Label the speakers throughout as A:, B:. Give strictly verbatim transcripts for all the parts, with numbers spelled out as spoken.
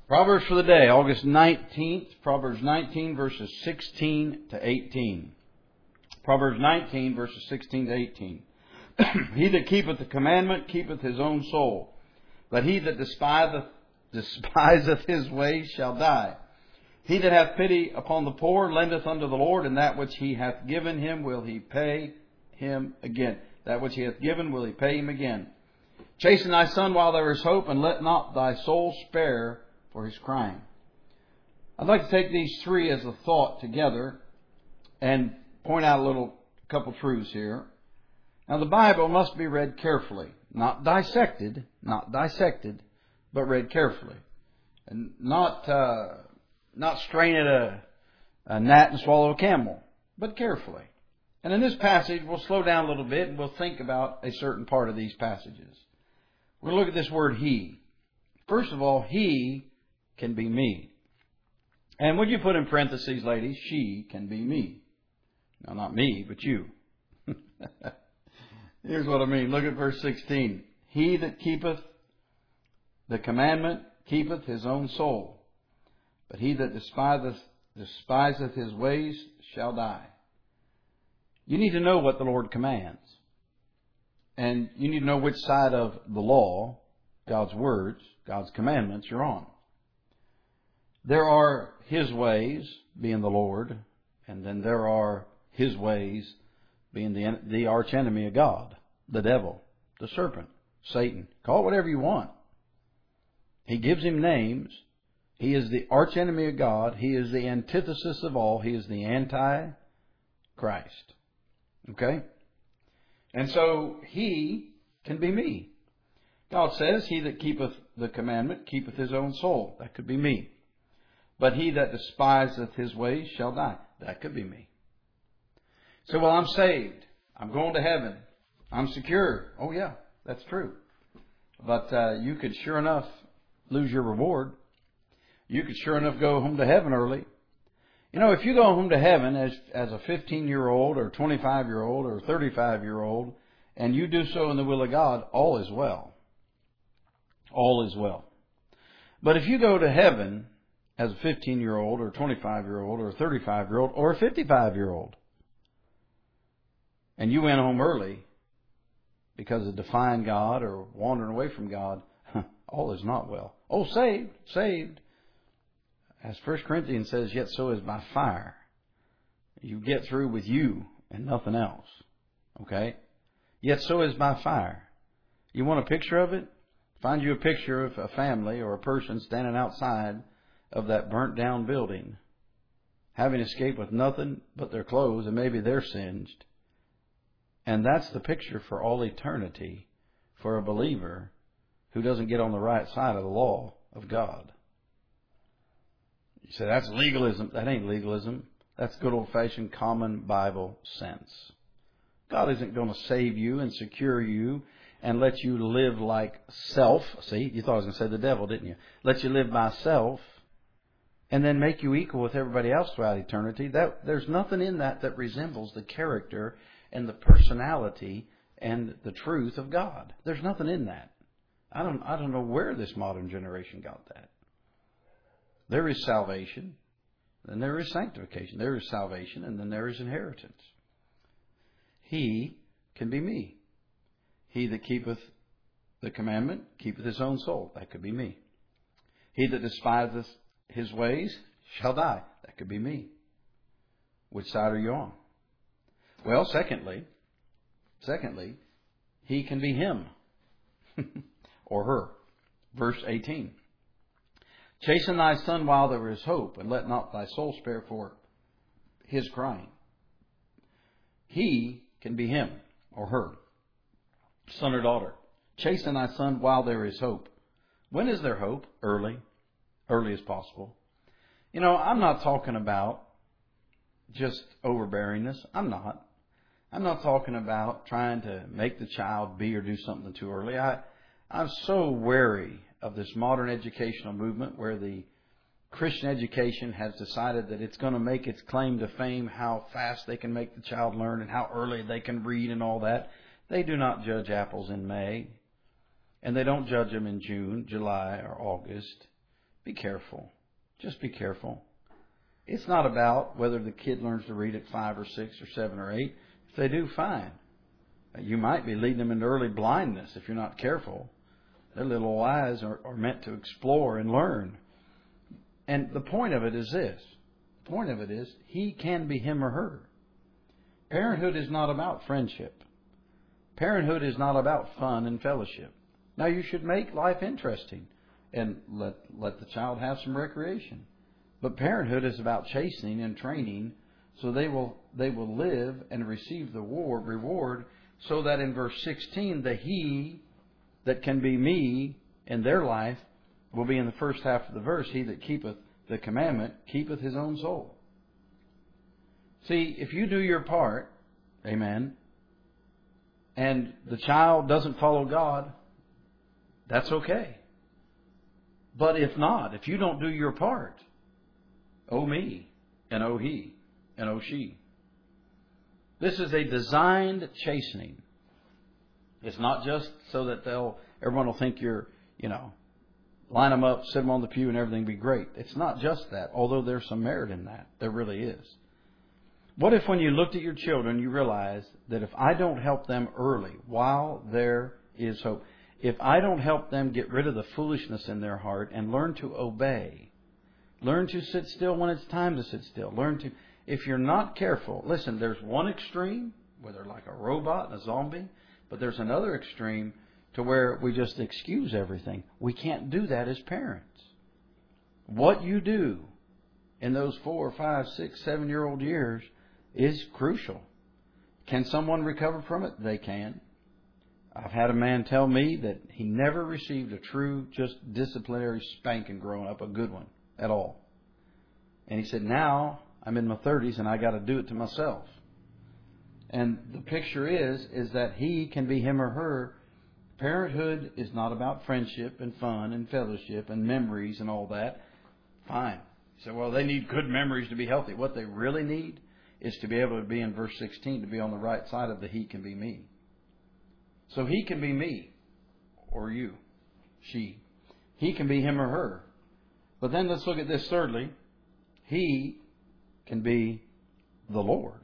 A: Proverbs for the day, August nineteenth, Proverbs nineteen, verses sixteen to eighteen. Proverbs nineteen, verses sixteen to eighteen. He that keepeth the commandment keepeth his own soul, but he that despiseth, despiseth his ways shall die. He that hath pity upon the poor lendeth unto the Lord, and that which he hath given him will he pay him again. That which he hath given will he pay him again. Chasten thy son while there is hope, and let not thy soul spare for his crying. I'd like to take these three as a thought together and point out a little couple truths here. Now, the Bible must be read carefully, not dissected, not dissected, but read carefully, and not uh, not strain at a, a gnat and swallow a camel, but carefully. And in this passage, we'll slow down a little bit and we'll think about a certain part of these passages. We'll look at this word "he." First of all, he can be me. And would you put in parentheses, ladies, she can be me. No, not me, but you. Here's what I mean. Look at verse sixteen. He that keepeth the commandment keepeth his own soul, but he that despiseth, despiseth his ways shall die. You need to know what the Lord commands. And you need to know which side of the law, God's words, God's commandments, you're on. There are His ways, being the Lord, and then there are His ways, being the, the arch enemy of God, the devil, the serpent, Satan. Call it whatever you want. He gives him names. He is the arch enemy of God. He is the antithesis of all. He is the anti-Christ. Okay? And so he can be me. God says, he that keepeth the commandment keepeth his own soul. That could be me. But he that despiseth his ways shall die. That could be me. So, well, I'm saved. I'm going to heaven. I'm secure. Oh, yeah, that's true. But uh, you could sure enough lose your reward. You could sure enough go home to heaven early. You know, if you go home to heaven as as a fifteen-year-old or twenty-five-year-old or thirty-five-year-old, and you do so in the will of God, all is well. All is well. But if you go to heaven as a fifteen-year-old or twenty-five-year-old or thirty-five-year-old or a fifty-five-year-old, and you went home early because of defying God or wandering away from God, all is not well. Oh, saved, saved. As First Corinthians says, yet so is by fire. You get through with you and nothing else. Okay? Yet so is by fire. You want a picture of it? Find you a picture of a family or a person standing outside of that burnt down building, having escaped with nothing but their clothes, and maybe they're singed. And that's the picture for all eternity for a believer who doesn't get on the right side of the law of God. You say, that's legalism. That ain't legalism. That's good old-fashioned common Bible sense. God isn't going to save you and secure you and let you live like self. See, you thought I was going to say the devil, didn't you? Let you live by self and then make you equal with everybody else throughout eternity. That, there's nothing in that that resembles the character and the personality and the truth of God. There's nothing in that. I don't, I don't know where this modern generation got that. There is salvation, then there is sanctification. There is salvation, and then there is inheritance. He can be me. He that keepeth the commandment keepeth his own soul. That could be me. He that despiseth his ways shall die. That could be me. Which side are you on? Well, secondly, secondly, he can be him or her. Verse eighteen. Chasten thy son while there is hope, and let not thy soul spare for his crying. He can be him or her, son or daughter. Chasten thy son while there is hope. When is there hope? Early. Early as possible. You know, I'm not talking about just overbearingness. I'm not. I'm not talking about trying to make the child be or do something too early. I, I'm so wary of this modern educational movement where the Christian education has decided that it's going to make its claim to fame how fast they can make the child learn and how early they can read and all that. They do not judge apples in May, and they don't judge them in June, July, or August. Be careful. Just be careful. It's not about whether the kid learns to read at five or six or seven or eight. If they do, fine. You might be leading them into early blindness if you're not careful. Their little eyes are, are meant to explore and learn. And the point of it is this. The point of it is he can be him or her. Parenthood is not about friendship. Parenthood is not about fun and fellowship. Now, you should make life interesting and let let the child have some recreation. But parenthood is about chastening and training so they will they will live and receive the reward, so that in verse sixteen, the he that can be me in their life will be in the first half of the verse. He that keepeth the commandment keepeth his own soul. See, if you do your part, amen, and the child doesn't follow God, that's okay. But if not, if you don't do your part, oh me, and oh he, and oh she. This is a designed chastening. It's not just so that they'll everyone will think you're, you know, line them up, sit them on the pew, and everything be great. It's not just that, although there's some merit in that. There really is. What if when you looked at your children, you realized that if I don't help them early, while there is hope, if I don't help them get rid of the foolishness in their heart and learn to obey, learn to sit still when it's time to sit still, learn to, if you're not careful, listen, there's one extreme where they're like a robot and a zombie, but there's another extreme to where we just excuse everything. We can't do that as parents. What you do in those four, five, six, seven-year-old years is crucial. Can someone recover from it? They can. I've had a man tell me that he never received a true, just disciplinary spanking growing up, a good one at all. And he said, now I'm in my thirties and I got to do it to myself. And the picture is, is that he can be him or her. Parenthood is not about friendship and fun and fellowship and memories and all that. Fine. You say, well, they need good memories to be healthy. What they really need is to be able to be in verse sixteen, to be on the right side of the he can be me. So he can be me or you, she. He can be him or her. But then let's look at this thirdly. He can be the Lord.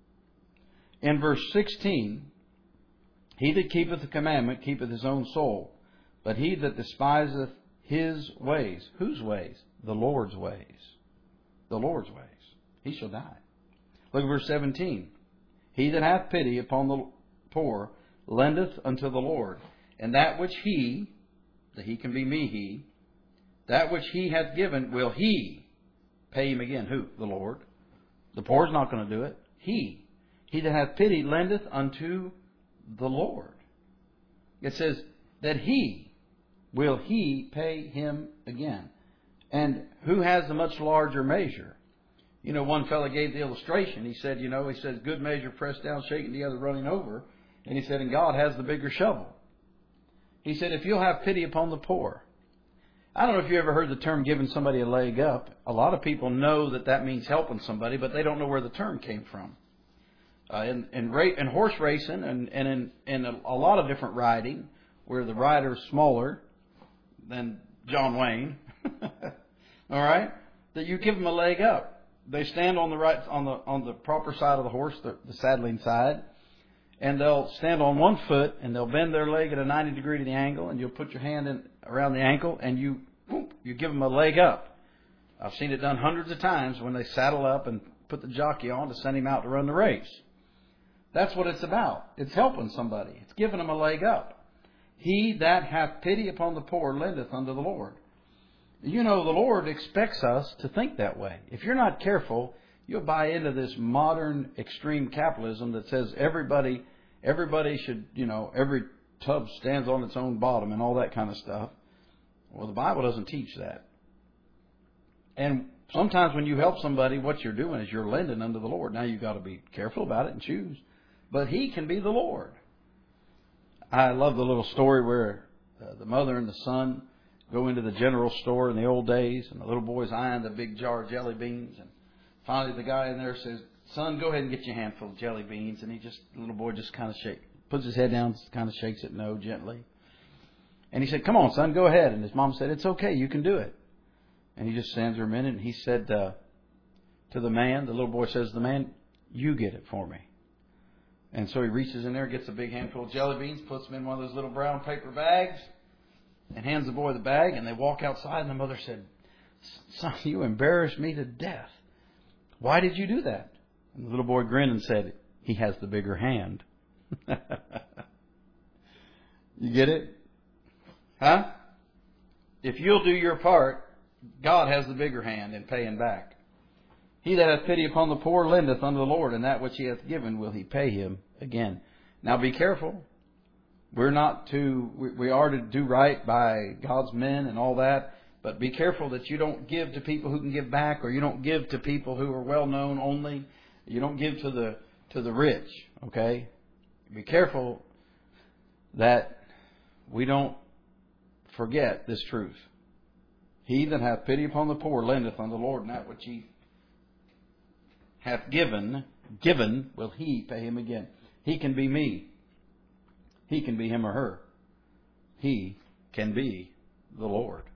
A: In verse sixteen, he that keepeth the commandment keepeth his own soul, but he that despiseth his ways, whose ways? The Lord's ways. The Lord's ways. He shall die. Look at verse seventeen. He that hath pity upon the poor lendeth unto the Lord, and that which he, that he can be me, he, that which he hath given will he pay him again. Who? The Lord. The poor is not going to do it. He. He that hath pity lendeth unto the Lord. It says that he will he pay him again. And who has the much larger measure? You know, one fellow gave the illustration. He said, you know, he says, good measure pressed down, shaken together, running over. And he said, and God has the bigger shovel. He said, if you'll have pity upon the poor. I don't know if you ever heard the term giving somebody a leg up. A lot of people know that that means helping somebody, but they don't know where the term came from. Uh, in, in, ra- in horse racing and, and in, in a, a lot of different riding, where the rider's smaller than John Wayne, all right, that you give them a leg up. They stand on the right on the on the proper side of the horse, the, the saddling side, and they'll stand on one foot and they'll bend their leg at a ninety degree to the angle, and you'll put your hand in around the ankle and you whoop, you give them a leg up. I've seen it done hundreds of times when they saddle up and put the jockey on to send him out to run the race. That's what it's about. It's helping somebody. It's giving them a leg up. He that hath pity upon the poor lendeth unto the Lord. You know, the Lord expects us to think that way. If you're not careful, you'll buy into this modern extreme capitalism that says everybody, everybody should, you know, every tub stands on its own bottom and all that kind of stuff. Well, the Bible doesn't teach that. And sometimes when you help somebody, what you're doing is you're lending unto the Lord. Now you've got to be careful about it and choose. But he can be the Lord. I love the little story where uh, the mother and the son go into the general store in the old days, and the little boy's eyeing the big jar of jelly beans, and finally the guy in there says, son, go ahead and get your handful of jelly beans. And he just, the little boy just kind of shakes, puts his head down, kind of shakes it no gently. And he said, come on, son, go ahead. And his mom said, it's okay, you can do it. And he just stands there a minute, and he said uh, to the man, the little boy says to the man, "You get it for me." And so he reaches in there, gets a big handful of jelly beans, puts them in one of those little brown paper bags, and hands the boy the bag, and they walk outside, and the mother said, "Son, you embarrassed me to death. Why did you do that?" And the little boy grinned and said, "He has the bigger hand." You get it? Huh? If you'll do your part, God has the bigger hand in paying back. He that hath pity upon the poor lendeth unto the Lord, and that which He hath given will He pay him again. Now be careful. We're not to, we are to do right by God's men and all that, but be careful that you don't give to people who can give back, or you don't give to people who are well known only. You don't give to the to the rich. Okay? Be careful that we don't forget this truth. He that hath pity upon the poor lendeth unto the Lord, and that which He hath given, given, will He pay him again. He can be me. He can be him or her. He can be the Lord.